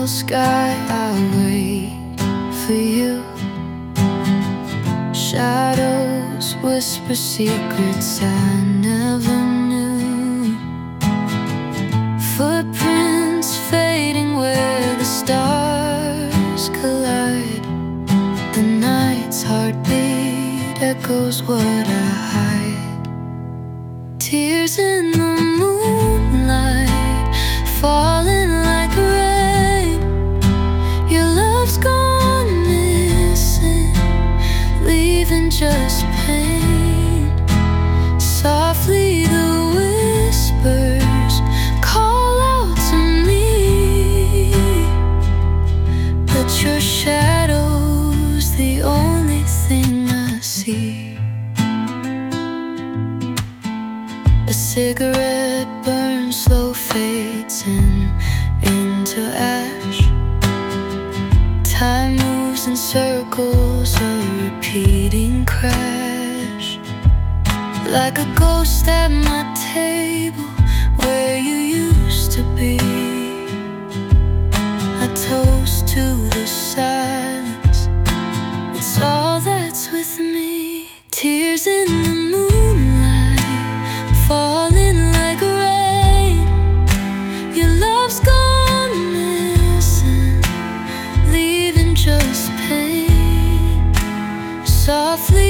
sky, I'll wait for you. Shadows whisper secrets I never knew. Footprints fading where the stars collide. The night's heartbeat echoes what I hide. Tears in the moonlight, falling like rain. Your love's gone missing, leaving just pain. Softly the whispers call out to me, but your shadow's the only thing I see. A cigarette burns slow, fades into ash. Time moves in circles, a repeating crash. Like a ghost at my table, where you used to be. I toast to the silence, it's all that's with me. Tears in the moonlight, falling like rain. Your love's gone missing, leaving just pain. Softly